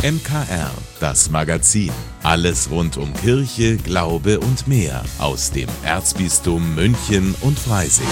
MKR, das Magazin. Alles rund um Kirche, Glaube und mehr aus dem Erzbistum München und Freising.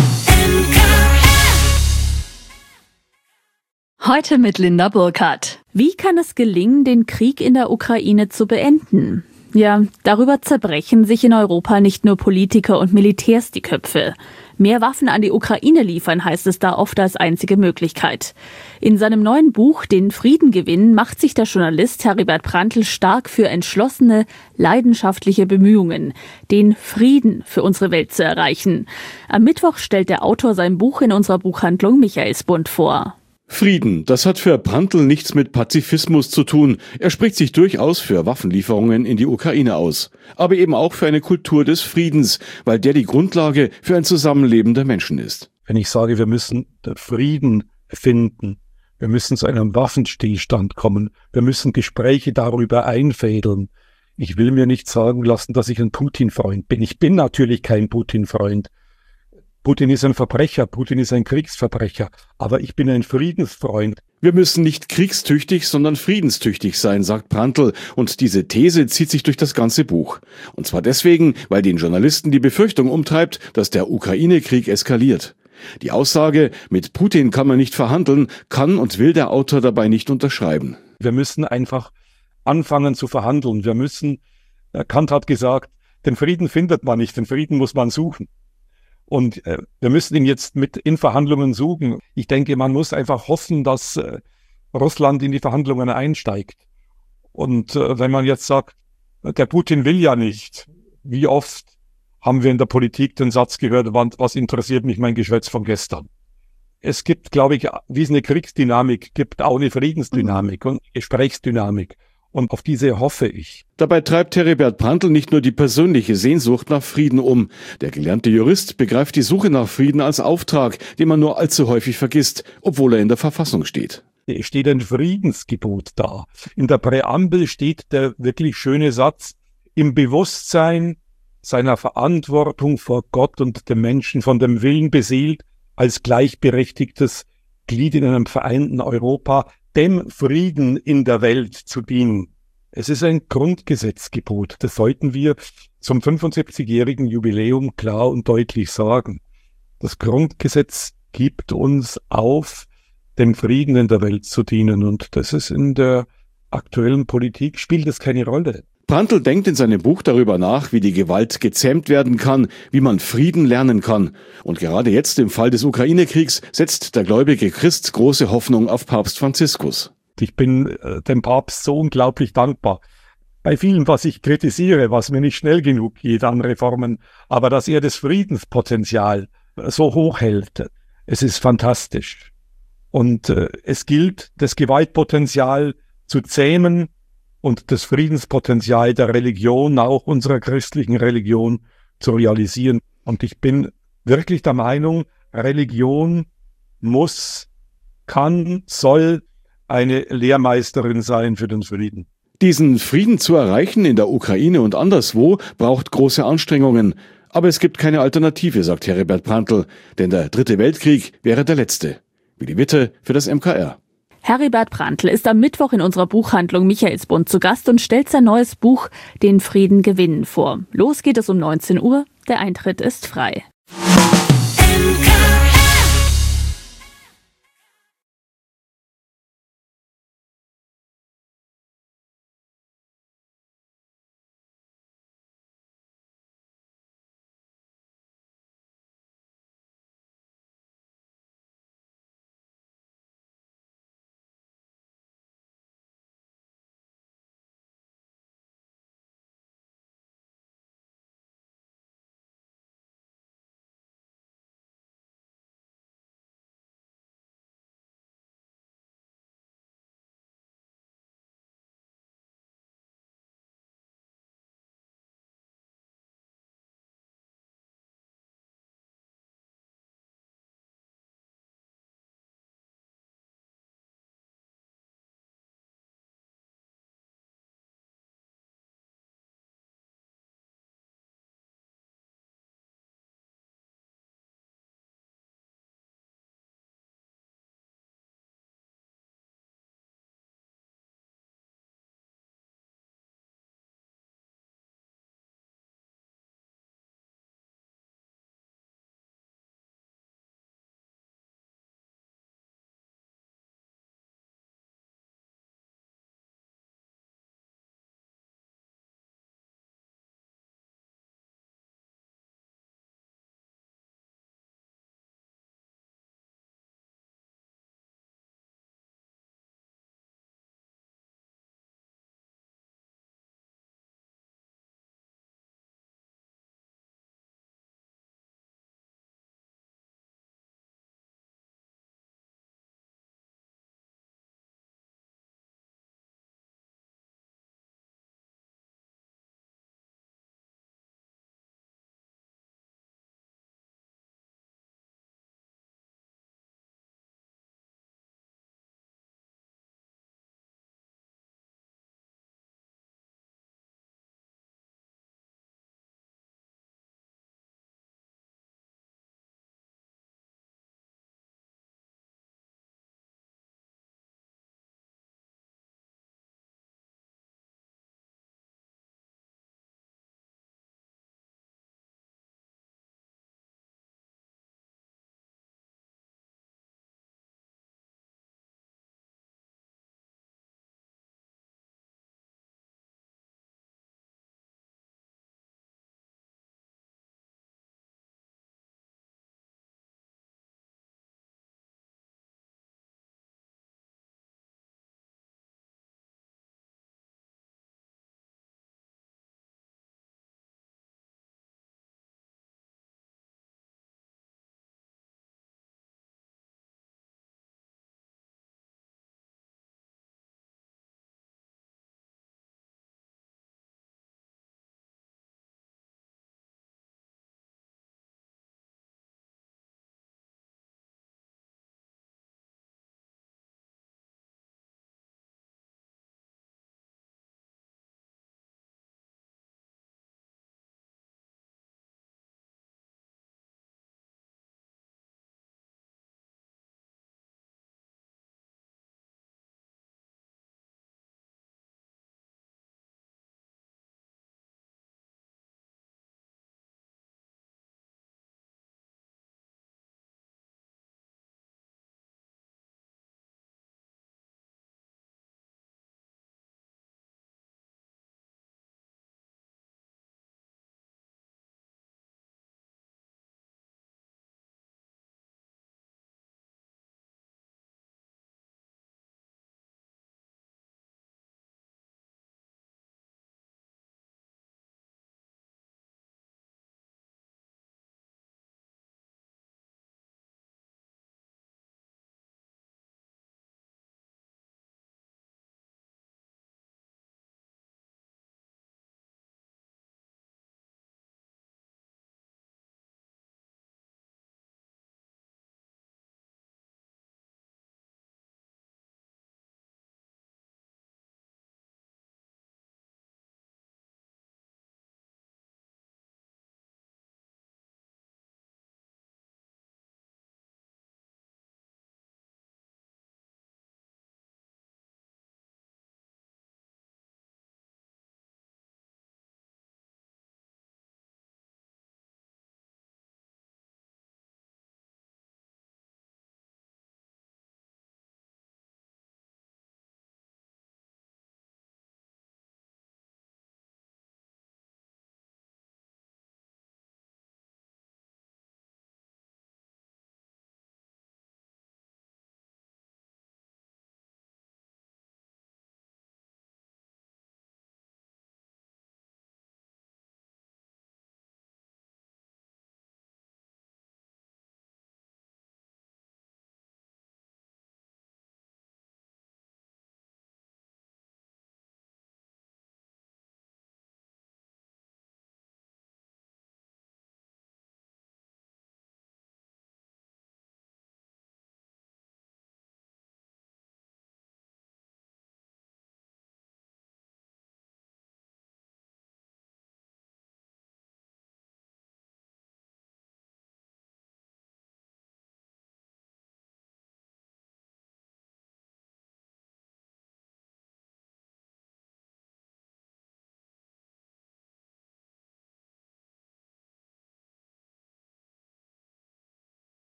Heute mit Linda Burkhardt. Wie kann es gelingen, den Krieg in der Ukraine zu beenden? Ja, darüber zerbrechen sich in Europa nicht nur Politiker und Militärs die Köpfe. Mehr Waffen an die Ukraine liefern, heißt es da oft als einzige Möglichkeit. In seinem neuen Buch Den Frieden gewinnen macht sich der Journalist Heribert Prantl stark für entschlossene, leidenschaftliche Bemühungen, den Frieden für unsere Welt zu erreichen. Am Mittwoch stellt der Autor sein Buch in unserer Buchhandlung Michaelsbund vor. Frieden, das hat für Prantl nichts mit Pazifismus zu tun. Er spricht sich durchaus für Waffenlieferungen in die Ukraine aus. Aber eben auch für eine Kultur des Friedens, weil der die Grundlage für ein Zusammenleben der Menschen ist. Wenn ich sage, wir müssen den Frieden finden, wir müssen zu einem Waffenstillstand kommen, wir müssen Gespräche darüber einfädeln. Ich will mir nicht sagen lassen, dass ich ein Putin-Freund bin. Ich bin natürlich kein Putin-Freund. Putin ist ein Verbrecher, Putin ist ein Kriegsverbrecher, aber ich bin ein Friedensfreund. Wir müssen nicht kriegstüchtig, sondern friedenstüchtig sein, sagt Prantl, und diese These zieht sich durch das ganze Buch. Und zwar deswegen, weil den Journalisten die Befürchtung umtreibt, dass der Ukraine-Krieg eskaliert. Die Aussage, mit Putin kann man nicht verhandeln, kann und will der Autor dabei nicht unterschreiben. Wir müssen einfach anfangen zu verhandeln. Kant hat gesagt, den Frieden findet man nicht, den Frieden muss man suchen. Und wir müssen ihn jetzt in Verhandlungen suchen. Ich denke, man muss einfach hoffen, dass Russland in die Verhandlungen einsteigt. Und wenn man jetzt sagt, der Putin will ja nicht, wie oft haben wir in der Politik den Satz gehört, was interessiert mich mein Geschwätz von gestern? Es gibt, glaube ich, wie es eine Kriegsdynamik gibt, auch eine Friedensdynamik und eine Gesprächsdynamik. Und auf diese hoffe ich. Dabei treibt Heribert Prantl nicht nur die persönliche Sehnsucht nach Frieden um. Der gelernte Jurist begreift die Suche nach Frieden als Auftrag, den man nur allzu häufig vergisst, obwohl er in der Verfassung steht. Es steht ein Friedensgebot da. In der Präambel steht der wirklich schöne Satz, im Bewusstsein seiner Verantwortung vor Gott und dem Menschen, von dem Willen beseelt, als gleichberechtigtes Glied in einem vereinten Europa, dem Frieden in der Welt zu dienen. Es ist ein Grundgesetzgebot. Das sollten wir zum 75-jährigen Jubiläum klar und deutlich sagen. Das Grundgesetz gibt uns auf, dem Frieden in der Welt zu dienen. Und das ist in der aktuellen Politik, spielt es keine Rolle. Prantl denkt in seinem Buch darüber nach, wie die Gewalt gezähmt werden kann, wie man Frieden lernen kann. Und gerade jetzt im Fall des Ukraine-Kriegs setzt der gläubige Christ große Hoffnung auf Papst Franziskus. Ich bin dem Papst so unglaublich dankbar. Bei vielem, was ich kritisiere, was mir nicht schnell genug geht an Reformen, aber dass er das Friedenspotenzial so hoch hält, es ist fantastisch. Und es gilt, das Gewaltpotenzial zu zähmen, und das Friedenspotenzial der Religion, auch unserer christlichen Religion, zu realisieren. Und ich bin wirklich der Meinung, Religion soll eine Lehrmeisterin sein für den Frieden. Diesen Frieden zu erreichen in der Ukraine und anderswo braucht große Anstrengungen. Aber es gibt keine Alternative, sagt Heribert Prantl, denn der Dritte Weltkrieg wäre der letzte. Willi Witte für das MKR. Heribert Prantl ist am Mittwoch in unserer Buchhandlung Michaelsbund zu Gast und stellt sein neues Buch Den Frieden gewinnen vor. Los geht es um 19 Uhr. Der Eintritt ist frei.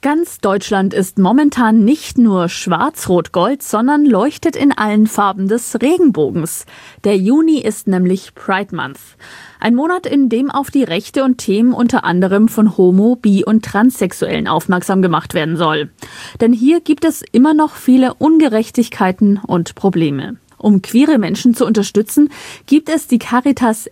Ganz Deutschland ist momentan nicht nur schwarz-rot-gold, sondern leuchtet in allen Farben des Regenbogens. Der Juni ist nämlich Pride Month. Ein Monat, in dem auf die Rechte und Themen unter anderem von Homo-, Bi- und Transsexuellen aufmerksam gemacht werden soll. Denn hier gibt es immer noch viele Ungerechtigkeiten und Probleme. Um queere Menschen zu unterstützen, gibt es die Caritas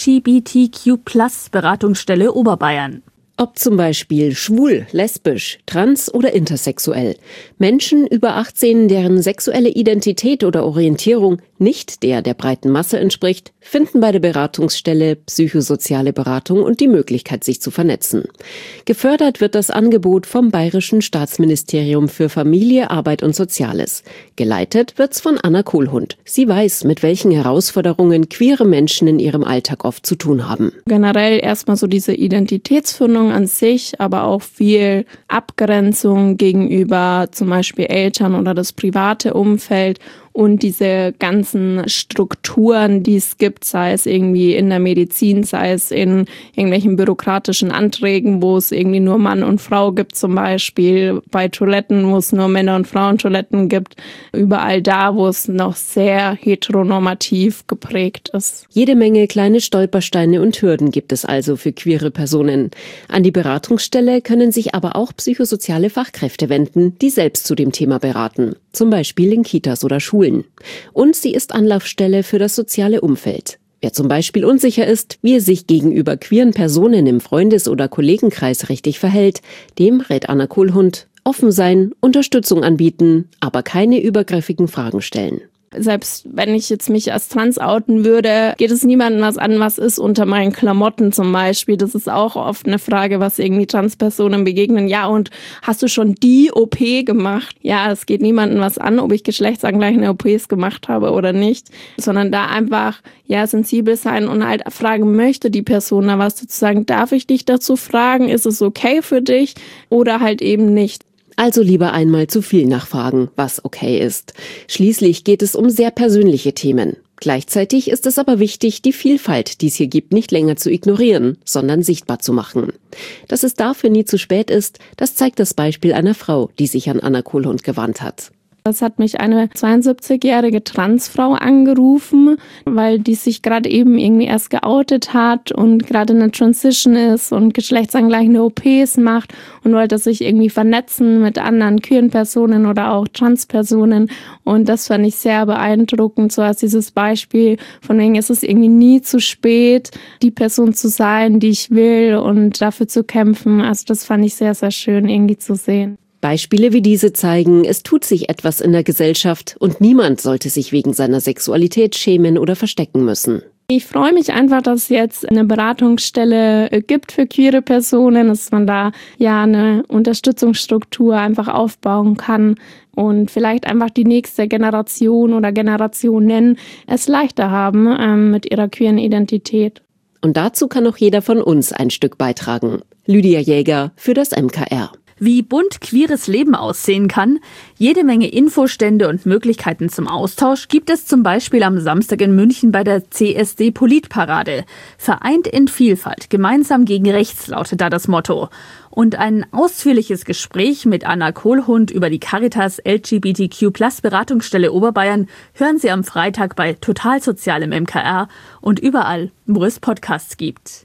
LGBTQ+ Beratungsstelle Oberbayern. Ob zum Beispiel schwul, lesbisch, trans oder intersexuell. Menschen über 18, deren sexuelle Identität oder Orientierung nicht der breiten Masse entspricht, finden bei der Beratungsstelle psychosoziale Beratung und die Möglichkeit, sich zu vernetzen. Gefördert wird das Angebot vom Bayerischen Staatsministerium für Familie, Arbeit und Soziales. Geleitet wird's von Anna Kohlhund. Sie weiß, mit welchen Herausforderungen queere Menschen in ihrem Alltag oft zu tun haben. Generell erstmal so diese Identitätsfindung an sich, aber auch viel Abgrenzung gegenüber zum Beispiel Eltern oder das private Umfeld und diese ganzen Strukturen, die es gibt, sei es irgendwie in der Medizin, sei es in irgendwelchen bürokratischen Anträgen, wo es irgendwie nur Mann und Frau gibt zum Beispiel, bei Toiletten, wo es nur Männer- und Frauentoiletten gibt, überall da, wo es noch sehr heteronormativ geprägt ist. Jede Menge kleine Stolpersteine und Hürden gibt es also für queere Personen. An die Beratungsstelle können sich aber auch psychosoziale Fachkräfte wenden, die selbst zu dem Thema beraten. Zum Beispiel in Kitas oder Schulen. Und sie ist Anlaufstelle für das soziale Umfeld. Wer zum Beispiel unsicher ist, wie er sich gegenüber queeren Personen im Freundes- oder Kollegenkreis richtig verhält, dem rät Anna Kohlhund: offen sein, Unterstützung anbieten, aber keine übergriffigen Fragen stellen. Selbst wenn ich jetzt mich als trans outen würde, geht es niemandem was an, was ist unter meinen Klamotten zum Beispiel. Das ist auch oft eine Frage, was irgendwie Transpersonen begegnen. Ja, und hast du schon die OP gemacht? Ja, es geht niemandem was an, ob ich geschlechtsangleichende OPs gemacht habe oder nicht, sondern da einfach sensibel sein und halt fragen, möchte die Person da was dazu sagen? Darf ich dich dazu fragen? Ist es okay für dich? Oder halt eben nicht. Also lieber einmal zu viel nachfragen, was okay ist. Schließlich geht es um sehr persönliche Themen. Gleichzeitig ist es aber wichtig, die Vielfalt, die es hier gibt, nicht länger zu ignorieren, sondern sichtbar zu machen. Dass es dafür nie zu spät ist, das zeigt das Beispiel einer Frau, die sich an Anna Kohlhund gewandt hat. Es hat mich eine 72-jährige Transfrau angerufen, weil die sich gerade eben irgendwie erst geoutet hat und gerade in der Transition ist und geschlechtsangleichende OPs macht und wollte sich irgendwie vernetzen mit anderen queeren Personen oder auch Transpersonen. Und das fand ich sehr beeindruckend, so als dieses Beispiel von wegen, es ist irgendwie nie zu spät, die Person zu sein, die ich will und dafür zu kämpfen. Also das fand ich sehr, sehr schön irgendwie zu sehen. Beispiele wie diese zeigen, es tut sich etwas in der Gesellschaft und niemand sollte sich wegen seiner Sexualität schämen oder verstecken müssen. Ich freue mich einfach, dass es jetzt eine Beratungsstelle gibt für queere Personen, dass man da eine Unterstützungsstruktur einfach aufbauen kann und vielleicht einfach die nächste Generation oder Generationen es leichter haben mit ihrer queeren Identität. Und dazu kann auch jeder von uns ein Stück beitragen. Lydia Jäger für das MKR. Wie bunt queeres Leben aussehen kann, jede Menge Infostände und Möglichkeiten zum Austausch gibt es zum Beispiel am Samstag in München bei der CSD-Politparade. Vereint in Vielfalt, gemeinsam gegen rechts lautet da das Motto. Und ein ausführliches Gespräch mit Anna Kohlhund über die Caritas LGBTQ+ Beratungsstelle Oberbayern hören Sie am Freitag bei Total Sozial im MKR und überall, wo es Podcasts gibt.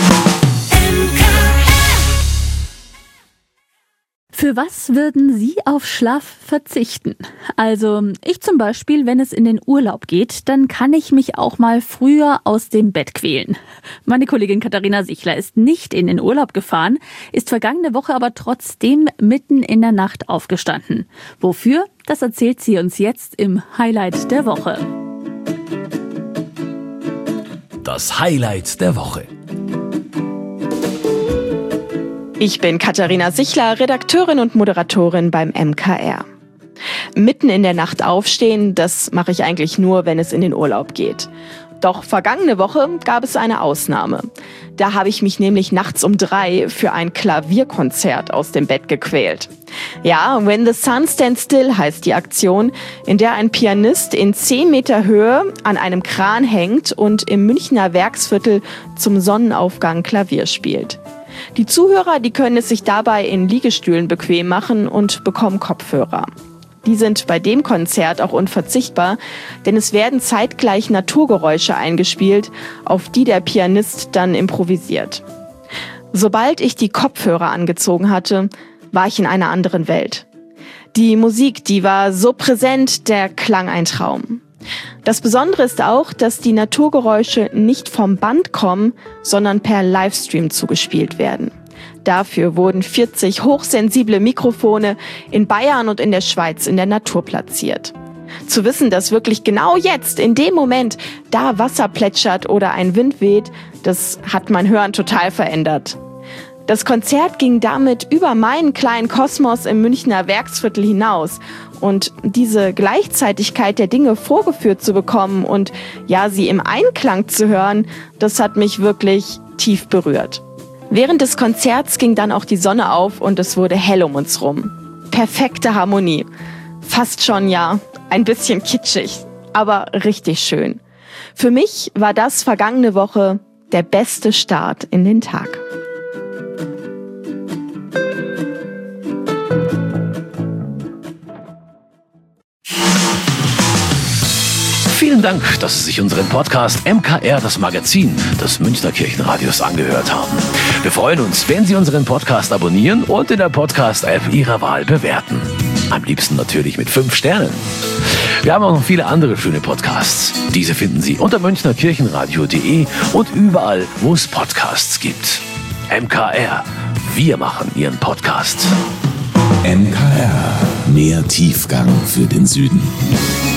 Für was würden Sie auf Schlaf verzichten? Also ich zum Beispiel, wenn es in den Urlaub geht, dann kann ich mich auch mal früher aus dem Bett quälen. Meine Kollegin Katharina Sichler ist nicht in den Urlaub gefahren, ist vergangene Woche aber trotzdem mitten in der Nacht aufgestanden. Wofür? Das erzählt sie uns jetzt im Highlight der Woche. Das Highlight der Woche. Ich bin Katharina Sichler, Redakteurin und Moderatorin beim MKR. Mitten in der Nacht aufstehen, das mache ich eigentlich nur, wenn es in den Urlaub geht. Doch vergangene Woche gab es eine Ausnahme. Da habe ich mich nämlich nachts um 3 für ein Klavierkonzert aus dem Bett gequält. Ja, When the Sun Stands Still heißt die Aktion, in der ein Pianist in 10 Meter Höhe an einem Kran hängt und im Münchner Werksviertel zum Sonnenaufgang Klavier spielt. Die Zuhörer, die können es sich dabei in Liegestühlen bequem machen und bekommen Kopfhörer. Die sind bei dem Konzert auch unverzichtbar, denn es werden zeitgleich Naturgeräusche eingespielt, auf die der Pianist dann improvisiert. Sobald ich die Kopfhörer angezogen hatte, war ich in einer anderen Welt. Die Musik, die war so präsent, der Klang ein Traum. Das Besondere ist auch, dass die Naturgeräusche nicht vom Band kommen, sondern per Livestream zugespielt werden. Dafür wurden 40 hochsensible Mikrofone in Bayern und in der Schweiz in der Natur platziert. Zu wissen, dass wirklich genau jetzt, in dem Moment, da Wasser plätschert oder ein Wind weht, das hat mein Hören total verändert. Das Konzert ging damit über meinen kleinen Kosmos im Münchner Werksviertel hinaus. Und diese Gleichzeitigkeit der Dinge vorgeführt zu bekommen und ja, sie im Einklang zu hören, das hat mich wirklich tief berührt. Während des Konzerts ging dann auch die Sonne auf und es wurde hell um uns rum. Perfekte Harmonie. Fast schon, ja, ein bisschen kitschig, aber richtig schön. Für mich war das vergangene Woche der beste Start in den Tag. Vielen Dank, dass Sie sich unseren Podcast MKR, das Magazin des Münchner Kirchenradios, angehört haben. Wir freuen uns, wenn Sie unseren Podcast abonnieren und in der Podcast-App Ihrer Wahl bewerten. Am liebsten natürlich mit 5 Sternen. Wir haben auch noch viele andere schöne Podcasts. Diese finden Sie unter münchnerkirchenradio.de und überall, wo es Podcasts gibt. MKR, wir machen Ihren Podcast. MKR, mehr Tiefgang für den Süden.